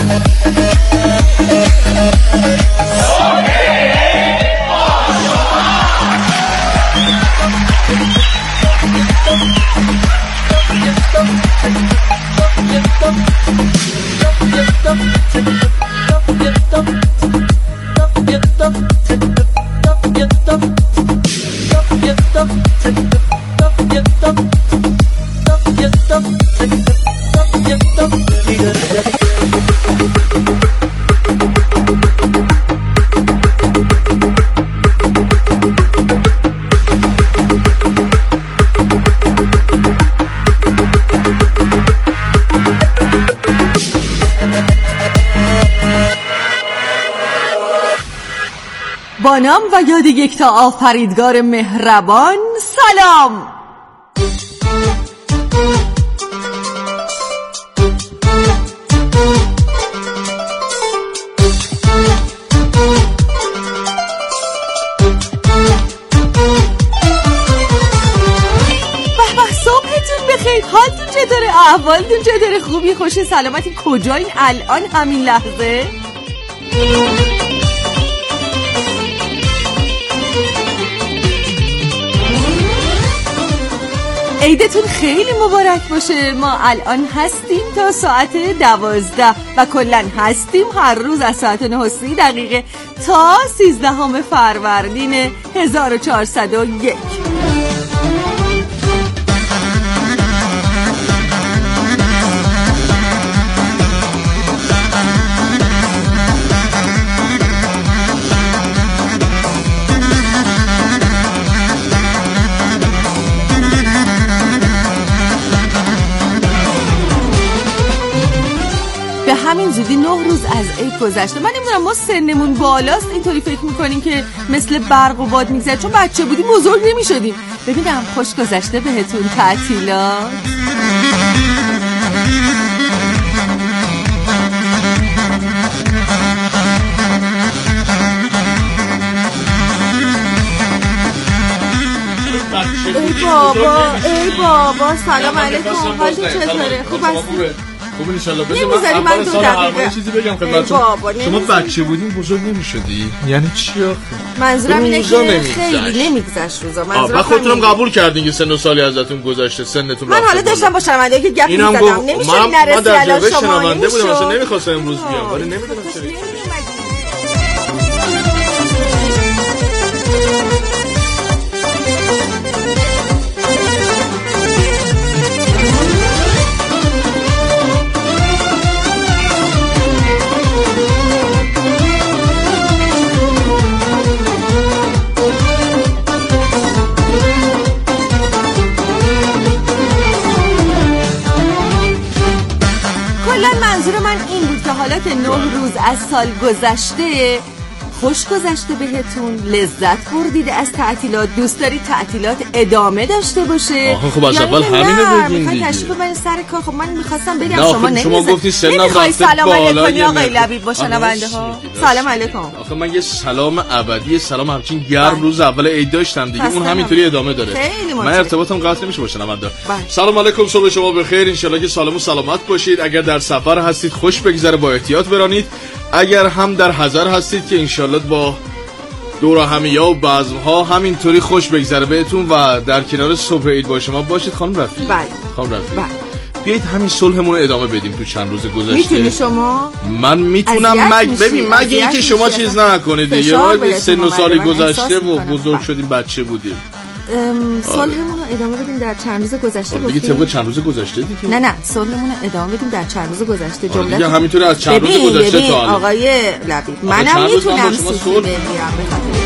با نام و یاد یکتا آفریدگار مهربان سلام. حالتون چطوره؟ احوالتون چطوره؟ خوبی؟ خوشی؟ سلامتی؟ کجایین الان همین لحظه؟ عیدتون خیلی مبارک باشه. ما الان هستیم تا ساعت 12 و کلن هستیم هر روز از ساعت 9:30 تا 13 فروردین 1401. همین زودی 9 روز از عید گذشته. من نمیدونم ما سنمون بالاست اینطوری فکر میکنیم که مثل برق و باد میگذره، چون بچه بودیم بزرگ نمیشدیم. ببینم خوش گذشته بهتون تعطیلات؟ ای بابا سلام علیکم، حالتون چطوره؟ خوب هستی؟ خوب ان شاء الله. نمیذاری من تو دقیقه چیزی بگم خدمتتون. شما بچه بودین بزرگ نمیشدی؟ یعنی چی آخه؟ منظورم اینه که خیلی نمیگذشت روزا. منظورم خودتونم قبول کردین که سن و سالی ازتون گذشته، سنتون من حالا داشتم با شنونده که گپ می‌زدم، نمیشه نرسی الان شما. من بودم اصلا نمیخواستم امروز بیام، ولی نمیدونم چرا. منظور من این بود که حالا که 9 روز از سال گذشته خوش گذشته بهتون، لذت بردید از تعطیلات، دوست دارید تعطیلات ادامه داشته باشه. خب از اول همینو بگین دیگه. تشریف ببرید سر کار. خب من می‌خواستم بگم شما نمی‌ذارید. شما گفتی سنم رفته سلام علیکم آقای لبیب با شنونده ها. سلام علیکم. آخه من یه سلام ابدی، سلام همچین گرم روز اول عید داشتم دیگه، اون همینطوری ادامه داره. من ارتباطم قطع نمیشه با شنونده. سلام علیکم، صبح شما بخیر، ان شاءالله که سالم و سلامت باشید. اگر در سفر هستید خوش بگذره، با احتیاط برانید. اگر هم در حضر هستید که انشالله با دور همیه و بزم‌ها همینطوری خوش بگذره بهتون و در کنار صبح عید با شما باشید. خانم رفیع، بله خانم رفیع، بیایید همین صلحمون رو ادامه بدیم تو چند روز گذشته. میتونی شما؟ من میتونم. ببین مگه اینکه شما چیز نکنید، یه راه سن و سالی گذشته و بزرگ شدیم بچه بودیم. صلحمون رو ادامه بدیم در چند روز گذشته. دیگه طبق چند روز گذشته دیگه. نه صلحمون رو ادامه بدیم در چند روز گذشته. جمله دیگه همینطوری از چند روز گذشته تا حالا. آقای لبیب منم میتونم سوتی بگیرم به خاطر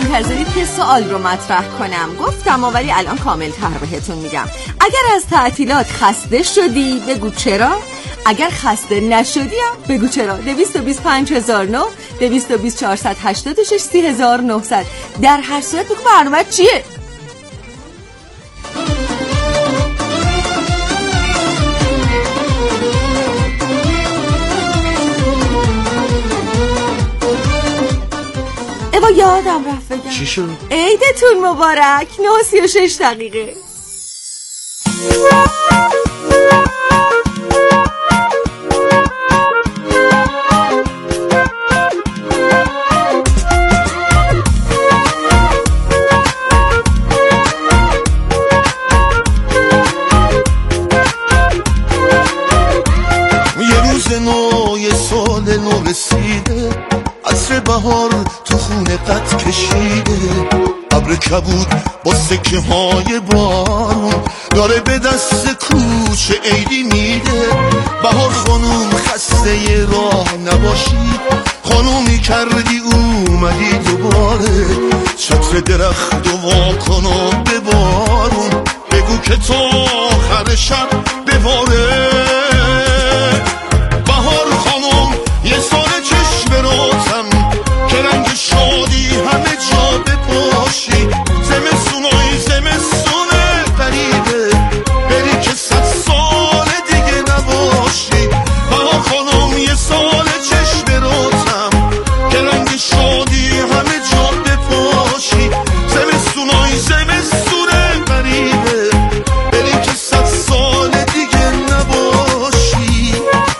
منتظرید که سوال رو مطرح کنم. گفتم ولی الان کامل تر بهتون میگم. اگر از تعطیلات خسته شدی بگو چرا، اگر خسته نشدی هم بگو چرا. 225009 220486 30900. در هر صورت بگو برنامه چیه. ایوا یادم رفت بگم. چی شد؟ عیدتون مبارک. 9:36 دقیقه. یه روز نو، یه سال نو رسیده، عصر بهار تو خونه قد کشیده، ابر کبود با سکه های بارون داره به دست کوچه عیدی میده. بهار خانوم خسته ی راه نباشی، خانومی کردی اومدی دوباره، چتر درخت و واکن و ببارون، بگو که تا آخر شب بباره. بهار خانوم یه سال چشم روتم که رنگ شادی همه جا بپاشی، زمستونای زمستونه غریبه بری که 100 سال دیگه نباشی. بهار خانوم یه سال چشم روتم که رنگ شادی همه جا بپاشی، زمستونای زمستونه غریبه بری که 100 سال دیگه نباشی.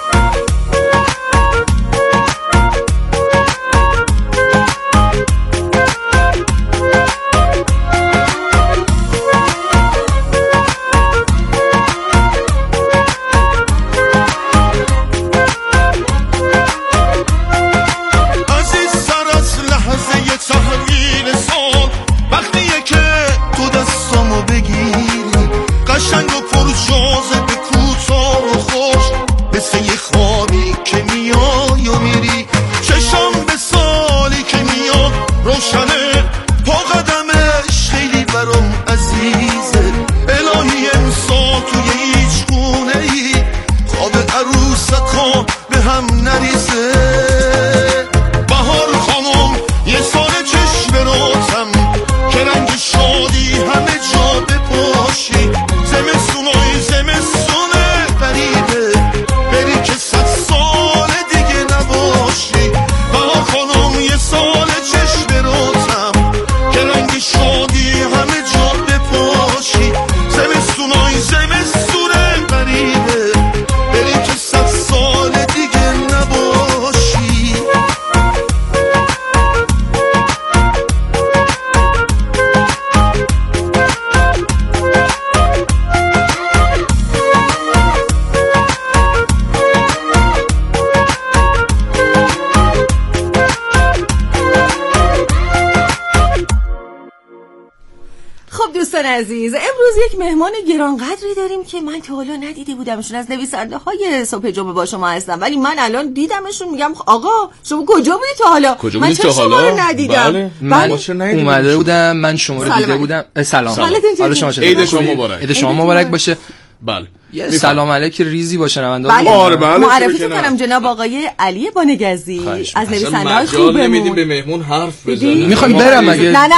عزیز، امروز یک مهمان گرانقدری داریم که من تا حالا ندیده بودمشون. از نویسنده های صبح جمعه با شما هستم، ولی من الان دیدمشون. میگم آقا شما کجا بودی تا حالا؟ من چرا شما رو ندیدم؟ بله. من اومده بودم، من شما رو دیده بودم. سلام. حالا شما چطور؟ عید شما مبارک. عید شما مبارک باشه. بله. سلام علیک ریزی با شنونده. بله. معرفی کنم جناب آقای علی بانگزی از نویسنده‌های خوبمون. نمیدیم به مهمون حرف بزنیم. میخوام برم مگه؟ نه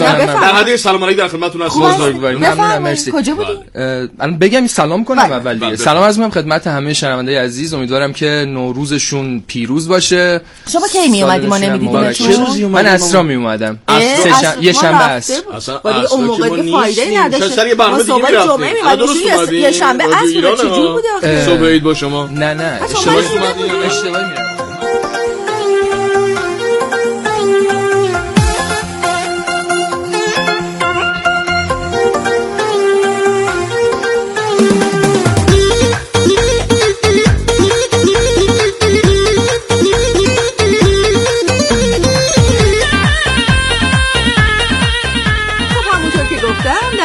در حد سلام علیک در خدمتتون هستم. ممنونم، مرسی. کجا بودی؟ الان بگم سلام کنم اول دیگه. سلام عرض می‌کنم خدمت همه شنونده‌های عزیز. امیدوارم که نوروزشون پیروز باشه. شما کی می اومدی ما نمیدیدیم؟ من عصرا می اومدم. یه شنبه است. ولی اون موقع که فایده نداشت. ما صبح جمعه می‌اومدیم. یه شنبه عصر چجور بود آخه؟ صبح عید با شما؟ نه اشتباهی میرم.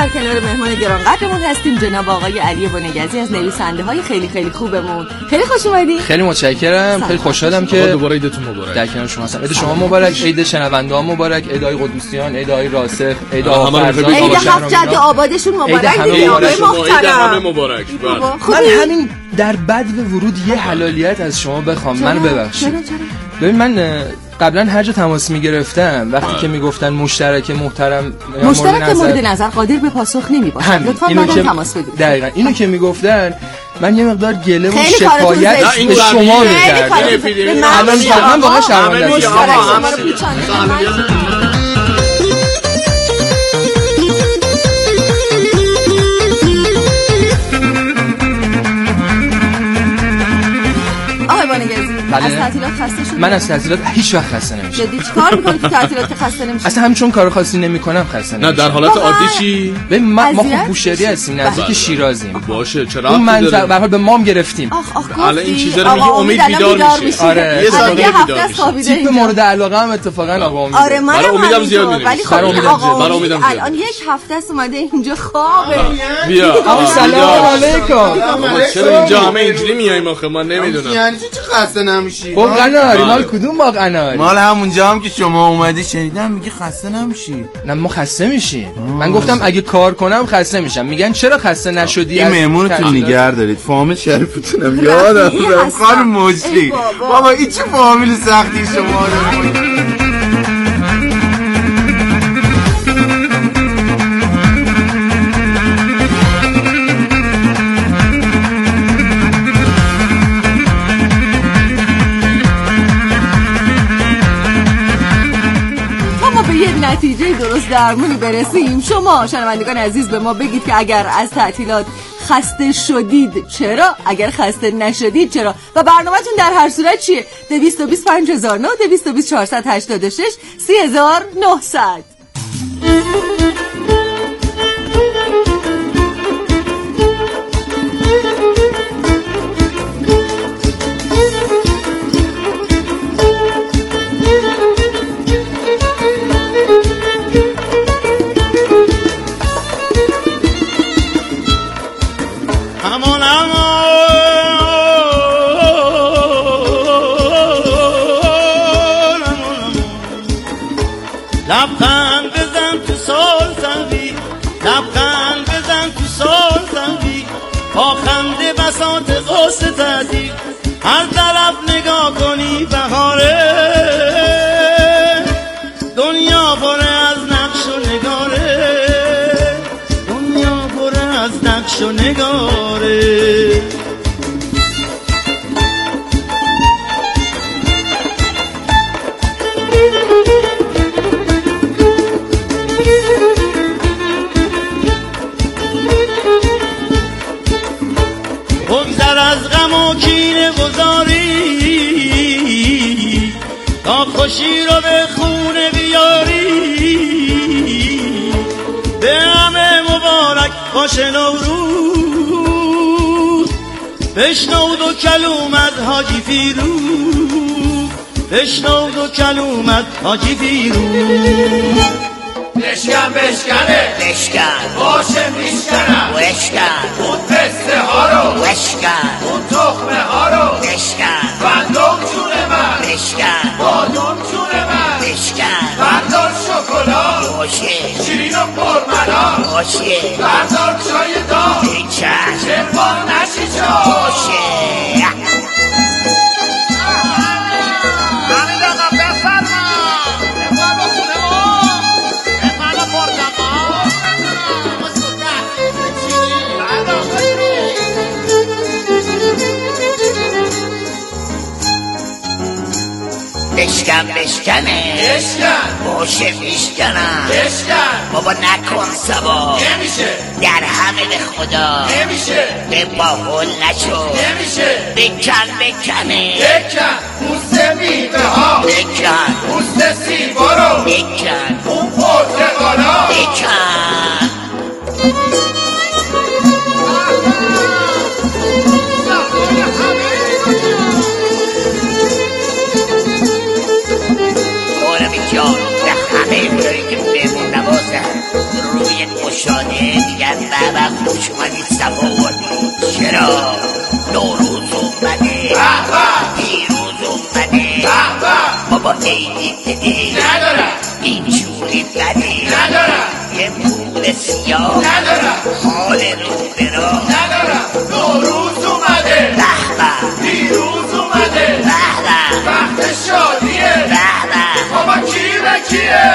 در کنار مهمان گرانقدرمون هستیم جناب آقای علی بنگزی از نویسنده های خیلی خیلی خوبمون. خیلی خوش اومدید. خیلی متشکرم. خیلی خوشحالم که دوباره عیدتون مبارک. در کنار شما هستم. عید شما مبارک، عید شنونده‌ها مبارک، عید های قدوسیان، عید های راسخ، عید فرزان، عید هفت جد آبادشون مبارک دیگه آقای محترم. مبارک. من همین در بدو ورود یه حلالیت از شما بخوام. منو ببخشید. ببین من قبلا هر جا تماس میگرفتم وقتی که میگفتن مشترک محترم مورد نظر قادر به پاسخ نمیباشد، لطفا بعدا تماس بدید. دقیقاً اینو که میگفتن من یه مقدار گله و شکایت به شما می‌کردم. الان واقعا شرمنده از تعطیلات خسته شدی؟ من از تعطیلات هیچ وقت خسته نمیشم. جدی چیکار می‌کنی تو تعطیلات که خسته نمیشی؟ اصلا همین چون کار خاصی نمی‌کنم خسته نمیشم. نه در حالت عادی چی؟ ببین ما خوب بوشهری هستیم، نزدیک شیرازیم. باشه چرا؟ اون منطقه به هر حال به مام گرفتیم. حالا این چیزا رو میگی امید بیدار میشه. آره یه سال بیدار میشه. تیپ مورد علاقه هم اتفاقا آقا امید. آره من امیدم زیاد می‌بینم. ولی خب الان یک هفته است اومده اینجا خوابه. بیا. سلام علیکم. چرا اینجا همه اینجوری میایم آخه من نمیدونم. یعنی چی خسته نمیشی؟ قناری مال کدوم با قناری؟ مال همونجا هم که شما اومدی شنیدم میگی خسته نمیشی. نه ما خسته میشیم. من گفتم اگه کار کنم خسته میشم. میگن چرا خسته نشدی؟ این مهمونتون نگه دارید. فامیل شریفتونم یادم رفت. خانم مجلی. بابا این چه فامیل سختی شما رو. نتیجه درست درمونی برسیم. شما شنوندگان عزیز به ما بگید که اگر از تعطیلات خسته شدید چرا، اگر خسته نشدید چرا، و برنامه‌تون در هر صورت چیه؟ 220 5009 220 486 3900. لبخند بزن تو سال سنگی، لبخند بزن تو سال سنگی، با خنده بساط قصه تعطیل هر طرف نگاه کنی بهاره. دنیا بره از نقش و نگاره، دنیا بره از نقش و نگاره. بگذر از غم و کینه گذاری، تا خوشی رو به خونه بیاری. به همه مبارک باشه نوروز، بشنو دو کلومت حاجی فیروز، بشنو دو کلومت حاجی فیروز. بشکن بشکنه بشکن باشه میشکنم بشکن اون پسته ها رو بشکن اون تخمه ها رو بشکن بندم جون من بشکن بادم جون من بشکن بردار شکلات باشه شیرین و پرملال باشه بردار چای داغ بچن چربان نشی جا باشه. بشکن بشکنه بشکن باشه میشکنم بشکن بابا نکن سبا نمیشه در همه به خدا نمیشه به باحول نشو نمیشه بکن بکنه بکن پوست میوه ها بکن پوست سیبا رو بکن اون پرتقالا بکن. مولوی جان به همه اونایی که مهمون نوازن روی گشاده دیگر بابا خوش اومدید صفا آوردید. چرا نوروز اومده پیروز اومده بابا عیدی دیدی ندارم اینجوری بده ندارم یه پول سیاه ندارم حال رو برا ندارم نوروز اومده پیروز اومده وقت شادیه بابا کی به کیه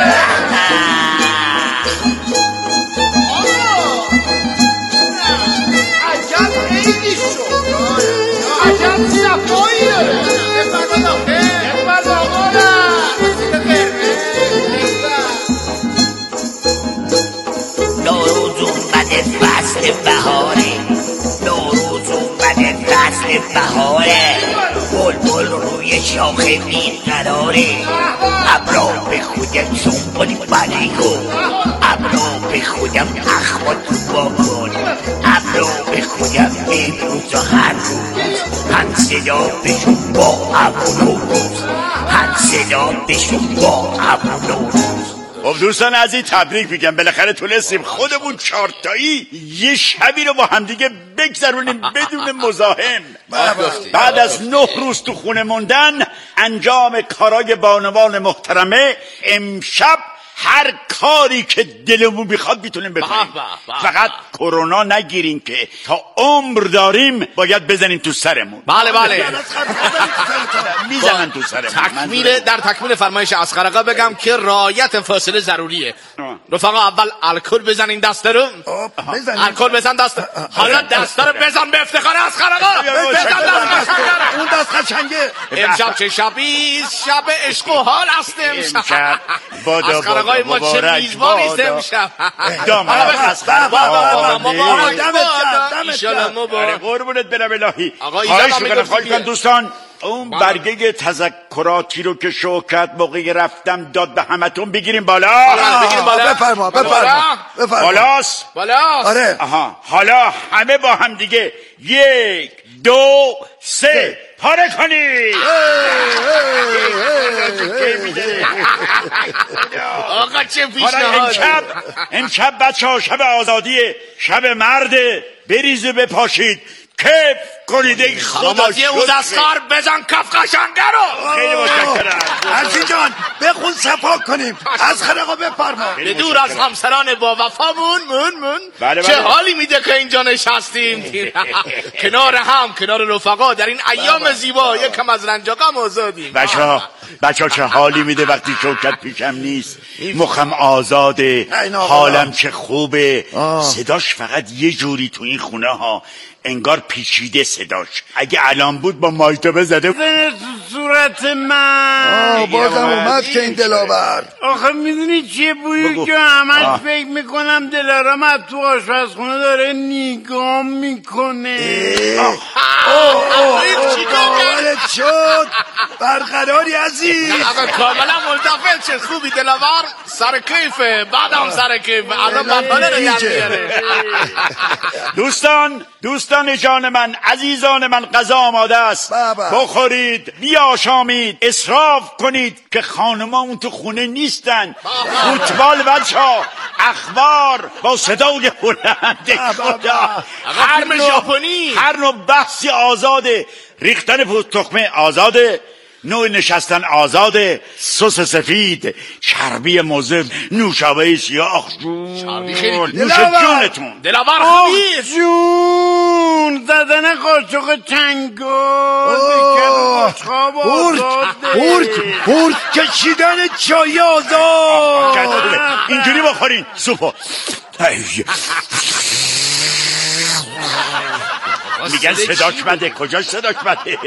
عجب خیلی شد عجب صفایی داره بفرماد آخه بفرماد آقا نوروز اومده فصل بهاره نوروز اومده فصل بهاره بلبل روی شاخه بیقراره ابرا به خودم سنبالی بلیگو ابرا به خودم اخوات باکن ابرا به خودم امروز و هر روز هم صدا بشون با ابر نوروز هم صدا بشون با ابر نوروز. خب دوستان عزیز تبریک میگم بالاخره تونستیم خودمون چارتایی یه شبی رو با همدیگه بگذرونیم بدون مزاحم. بعد از 9 روز تو خونه موندن انجام کارای بانوان محترمه امشب هر کاری که دلمون بخواد میتونیم بکنیم. فقط کرونا نگیریم که تا عمر داریم باید بزنیم تو سرمون. بله میزنن تو سرمون. در تکمیل فرمایش اصغر آقا بگم که رعایت فاصله ضروریه. رفقا اول الکل بزنین دست رو. الکل بزن دست. حالا دست رو بزن به افتخار اصغر آقا. اون دست قشنگه. امشب چه شبی شب عشق و حال است امشب. اصغر آقای ما چه میزبانی است امشب. داماد اصغر ایشالا مبارک. قربونت برم الهی. خواهش میکنم دوستان اون برگه تذکراتی رو که شوکت موقعی رفتم داد به همتون بگیریم بالا. بفرما بالاست. آره. حالا همه با هم دیگه 1 2 3 پاره کنید. آقا چه پیشنهاد. امشب بچه‌ها شب آزادیه شب مرده بریزه بپاشید کیف کنید. ای خدا اون دستار بزن کف قشنگه رو. خیلی متشکرم. عزیز جان بخون صفا کنیم. اصغر آقا بفرما. به دور از همسران با وفامون بله. چه حالی میده که اینجا نشستیم کنار هم کنار رفقا در این ایام زیبا یکم از رنج و غم آزادیم. بچه‌ها چه حالی میده وقتی شوکت پیشم نیست. مخم آزاده حالم چه خوبه. صداش فقط یه جوری تو این خونه ها انگار پیچیده صداش. اگه الان بود با مایتبه زده تو صورت من. بازم اومد که این دلاور. آخه میدونی چیه بویی که همش فکر میکنم دلارم از تو آشپزخونه داره نگاه میکنه. حالت شد برقراری عزیز. کاملا ملتفت. چه خوبی دلاور. سر کیفه بعدم سر کیفه. الان بطاله رو گرد میاره. دوستان جان من عزیزان من غذا آماده است. بخورید بیاشامید اصراف کنید که خانمامون تو خونه نیستن. فوتبال بچه‌ها اخبار با صدای بلند خدا. هر نوع بحثی آزاده. ریختن تخمه آزاده. نوع نشستن آزاده. سس سفید چربی مضر نوشابه سیاه. نوش جونتون. دلاور خوبی جون زدن قاشق چنگال هورت کشیدن چای آزاد. اینجوری بخورین سوپو. میگن صداش بده. کجاش صداش بده؟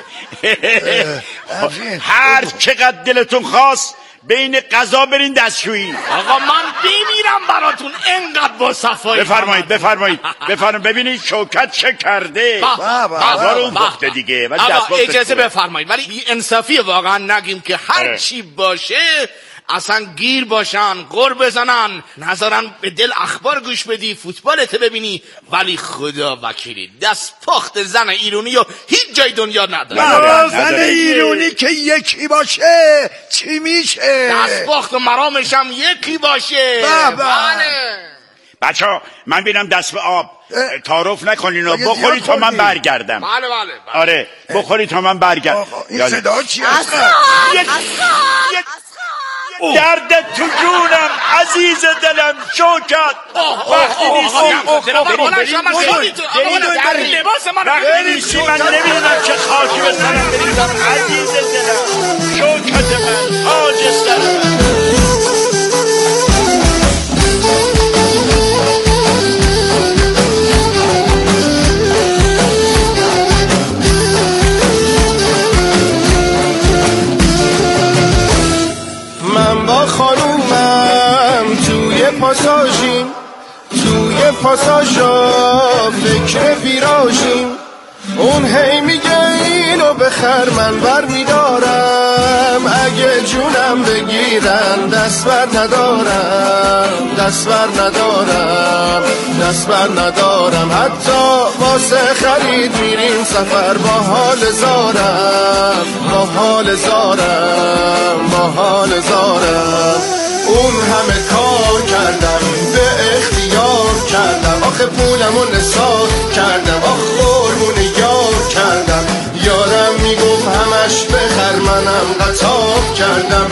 هر چقدر دلتون خواست بین غذا برین دستشویی. آقا من بمیرم براتون انقدر با صفایی. بفرمایید ببینید شوکت چه کرده. غذا رو اون بخته دیگه. ولی اجازه بفرمایید ولی بی انصافی واقعا نگیم که هر چی باشه اصلا گیر باشن غر بزنن نذارن به دل اخبار گوش بدی فوتبالت ببینی. ولی خدا وکیلی دست پخت زن ایرانی و هیچ جای دنیا نداره. زن ایرانی که یکی باشه چی میشه؟ دست پخت و مرامش هم یکی باشه. بله بچه‌ها من بیرم دست به آب. تعارف نکنین و بخوری تا من برگردم. بله. آره بخوری تا من برگردم. این صدا چی هست؟ دردت تو جونم عزیز دلم شوکت وقتی نیستی من نمیدونم چه خاکی به سرم بریزم عزیز دلم شوکت من تاج سر من. من با خانومم توی پاساژا فکر ویراژیم. اون هی میگه اینو بخر من بر میدارم، اگه جونم بگیرن دست بر ندارم حتی واسه خرید میریم سفر با حال زارم. اون همه کار کردم به اختیار کردم، آخه پولمو نثار کردم، آخ قربون یار کردم. یارم میگفت همش بخر منم قطار کردم،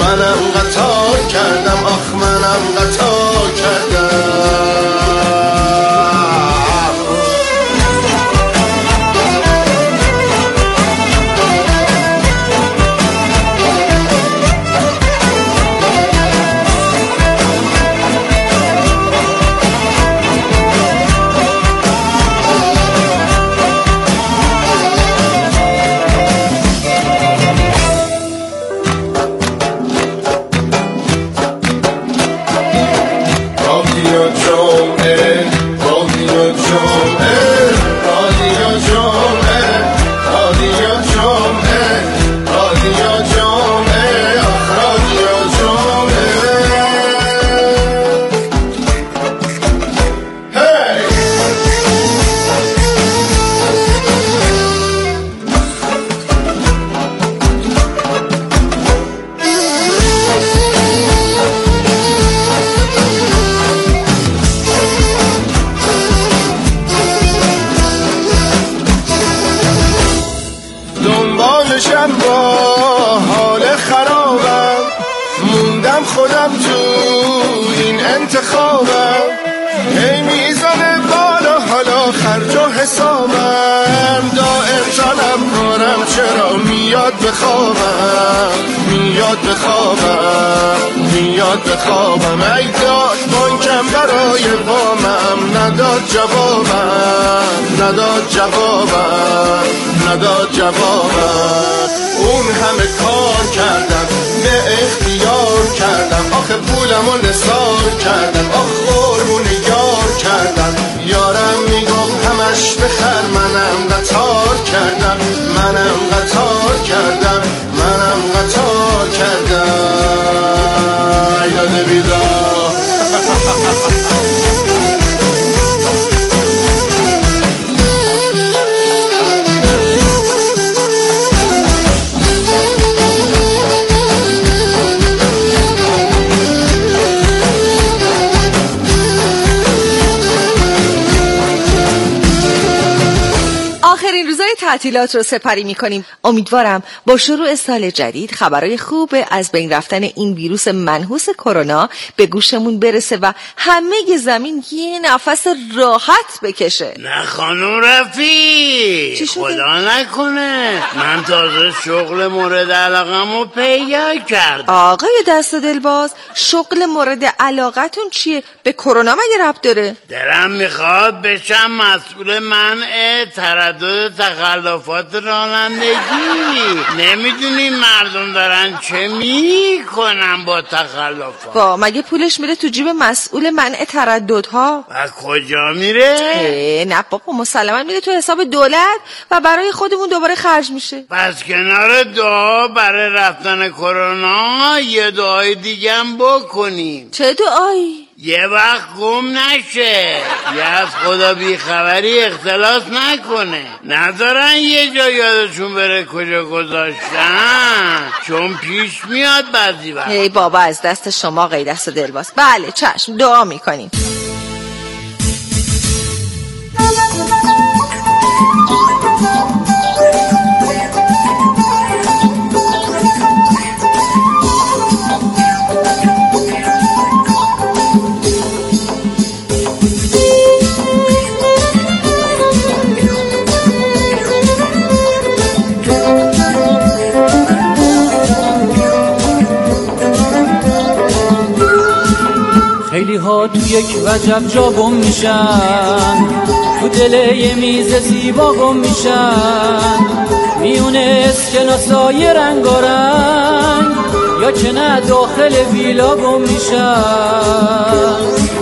آخ منم قطار کردم. خودم تو این انتخابم، هی میزنه بالا حالا خرج و حسابم. دائم جانم کارم چرا میاد بخوابم. ای داد بانکم برای وامم نداد جوابم. اون همه کار کردم به اختیار کردم، آخه پولمو نثار کردم، آخ قربون یار کردم. یارم میگفت همش بخر منم قطار کردم. ایداد بیدار آخرین روزهای تعطیلات رو سپری می‌کنیم. امیدوارم با شروع سال جدید خبرای خوب از بین رفتن این ویروس منحوس کرونا به گوشمون برسه و همه زمین یه نفس راحت بکشه. نه خانم رفیق، خدا نکنه من تازه شغل مورد علاقمو پیدا کردم. آقای دست دلباز، شغل مورد علاقتون چیه؟ به کرونا مگه ربط داره؟ دلم میخواد بشم مسئول منع تردد تخلفات رانندگی. نمیدونی مردم دارن چه میکنن با تخلفات؟ با مگه پولش میره تو جیب مسئول منع ترددها؟ و کجا میره؟ نه بابا، مسلما میره تو حساب دولت و برای خودمون دوباره خرج میشه. پس کنار دعا برای رفتن کرونا یه دعای دیگه هم بکنیم. چه دعایی؟ یه وقت گم نشه، یه از خدا بیخبری اختلاس نکنه، ندارن یه جا یادشون بره کجا گذاشتن، چون پیش میاد بعضی وقت. هی بابا، از دست شما آقای دست دلباز. بله چشم، دعا میکنیم. جوری ها تو یک وجب جا گم میشن، تو دل یه میز زیبا گم میشن، میونه اسکناسای رنگارنگ یا که نه داخل ویلا گم میشن.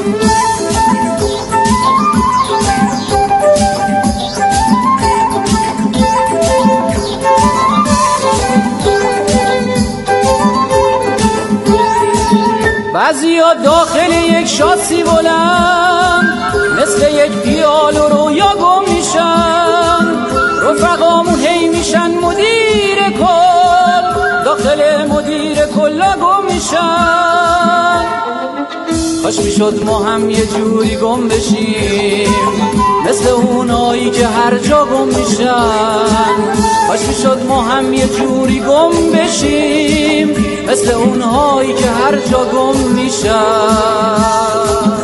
بعضیا داخل یک شاسی بلند مثل یک پیال و رویا گم میشن، رفقامون هی میشن مدیر کل، داخل مدیر کلا گم میشن. کاش میشد ما هم یه جوری گم بشیم مثل اونایی که هر جا گم میشن، کاش میشد ما هم یه جوری گم بشیم مثل اونهایی که هر جا گم میشن.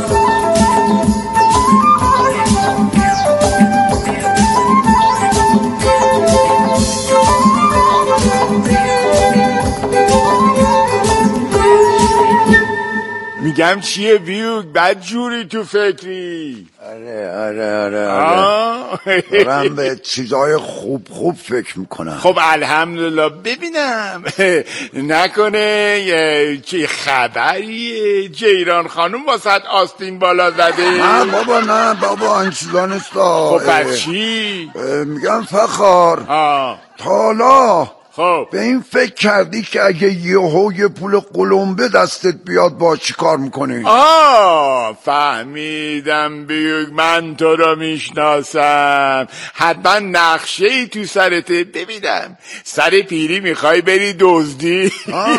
میگم چیه بیوک بد جوری تو فکری؟ آره دارم به چیزای خوب فکر میکنم. خب الحمدلله. ببینم نکنه چه خبریه جیران خانوم واسه آستین بالا زده؟ نه بابا این چیزا نیستا. خب پس چی؟ میگم فخر تا حالا خب به این فکر کردی که اگه یه پول قلمبه دستت بیاد با چی کار میکنی؟ فهمیدم بیوک، من تو رو میشناسم، حتما نقشه ای تو سرته. ببینم سر پیری میخوای بری دزدی؟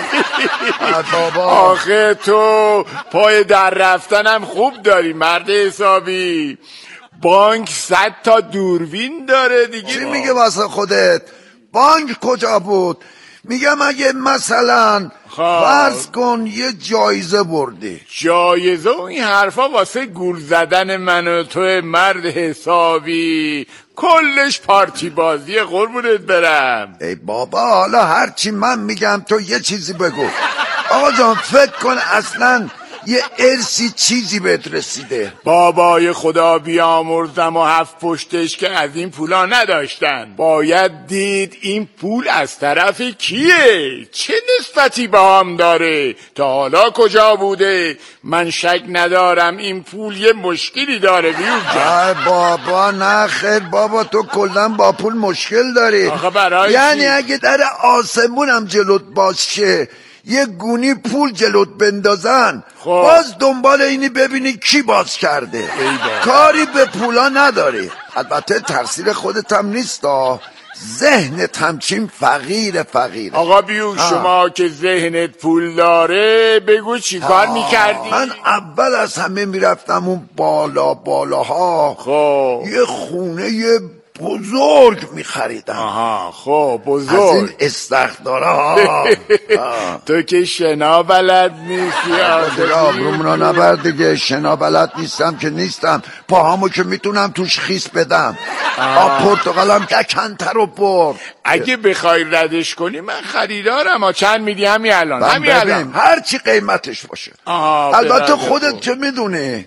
آخه تو پای در رفتنم خوب داری مرد حسابی، بانک 100 تا دوربین داره دیگه. چی میگه واسه خودت؟ بانک کجا بود؟ میگم اگه مثلا فرض کن یه جایزه بردی. جایزه و این حرفا واسه گول زدن من و تو مرد حسابی، کلش پارتی بازی قربونت برم. ای بابا حالا هرچی من میگم تو یه چیزی بگو. آقا جان فکر کن اصلا یه ارسی چیزی بهت رسیده. بابای خدا بیامرزم و هفت پشتش که از این پولا نداشتن. باید دید این پول از طرف کیه، چه نسبتی با هم داره، تا حالا کجا بوده. من شک ندارم این پول یه مشکلی داره بیوجه. بابا نه خیر بابا، تو کلن با پول مشکل داری. یعنی اگه در آسمونم جلوت باشه یه گونی پول جلوت بندازن باز دنبال اینی ببینی کی باز کرده. کاری به پولا نداری. البته تقصیر خودت هم نیست، ذهنت همچین فقیر. آقا بیو شما که ذهنت پول داره بگو چی کار میکردی؟ من اول از همه میرفتم اون بالاها یه خونه بزرگ میخریدم. بزرگ از این استخداره تو که شنا بلد نیستی. آبرومونو نبر دیگه. شنا بلد نیستم که نیستم، پاهامو که میتونم توش خیس بدم. آب پرتقالم لکنته رو برد. اگه بخوای ردش کنی من خریدارم. چند میدی همین الان؟ هر چی قیمتش باشه. البته خودت چه میدونه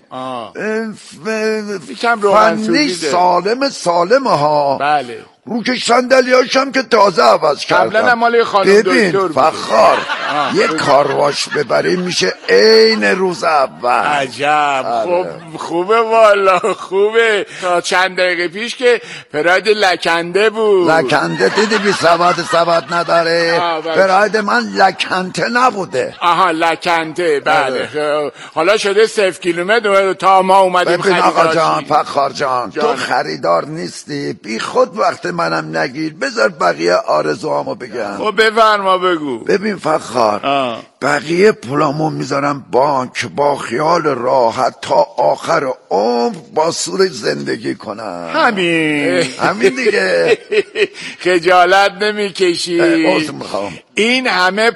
فنی سالم ها. بله. روکش صندلیاشم که تازه عوض کردم. قبلا مال خانم ببین فخر یه کارواش ببریم میشه عین روز اول. عجب. خوبه والا خوبه. تا چند دقیقه پیش که پراید لکنده بود. لکنده دیدی بی سواد نداره. پراید من لکنته نبوده. لکنته بله. حالا شده 0 کیلومتر تا ما اومدیم خریدار. آقا جان فخر جان تو خریدار نیستی، بی خود وقت منم نگیر، بذار بقیه آرزوامو بگم. خب بفرما بگو. ببین فخر بقیه پولامو میذارم بانک با خیال راحت تا آخر عمر با سور زندگی کنم. همین دیگه. خجالت نمیکشی؟ این همه